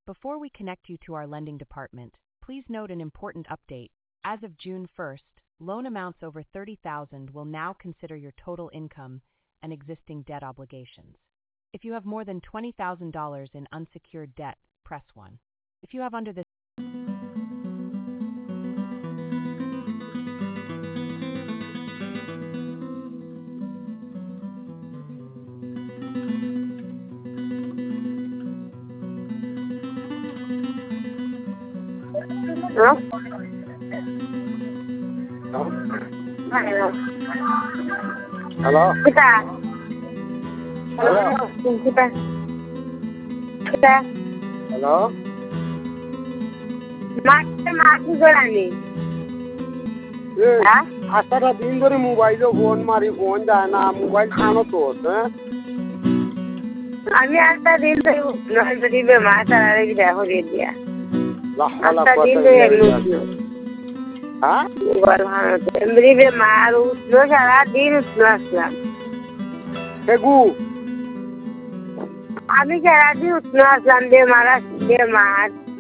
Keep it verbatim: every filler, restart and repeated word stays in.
Before we connect you to our lending department, please note an important update. As of June first, loan amounts over thirty thousand dollars will now consider your total income and existing debt obligations. If you have more than twenty thousand dollars in unsecured debt, press one. If you have under this Hello? Hello? Hello? Kita. Hello? Kita. Kita. Hello? মাকে মাকে গড়ানি এ হ্যাঁ আসাটা দিন ধরে মোবাইলে phone মারি phone যায় না মোবাইল খানো তো হ্যাঁ আমি একটা দিন ধরে নয় দিবে মা তারা রেখে দেখো দিয়ে দিয়া লাহালা একটা দিন ধরে এগুলো উঠলো হ্যাঁ মোবাইল ভাঙাতে এমনিবে মা আর উঠলো সারা দিন উঠলো আসলাম সেগু আমি সারা দিন উঠলো আসলাম দিয়ে মারা দিয়ে মা